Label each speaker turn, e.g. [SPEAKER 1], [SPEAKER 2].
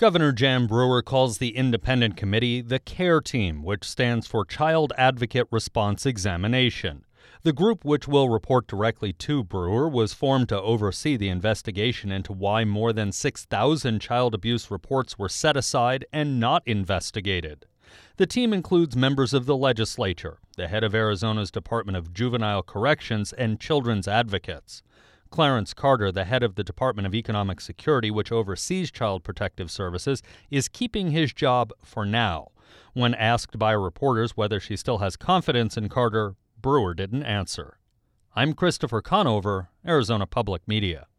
[SPEAKER 1] Governor Jan Brewer calls the independent committee the CARE Team, which stands for Child Advocate Response Examination. The group, which will report directly to Brewer, was formed to oversee the investigation into why more than 6,000 child abuse reports were set aside and not investigated. The team includes members of the legislature, the head of Arizona's Department of Juvenile Corrections, and children's advocates. Clarence Carter, the head of the Department of Economic Security, which oversees Child Protective Services, is keeping his job for now. When asked by reporters whether she still has confidence in Carter, Brewer didn't answer. I'm Christopher Conover, Arizona Public Media.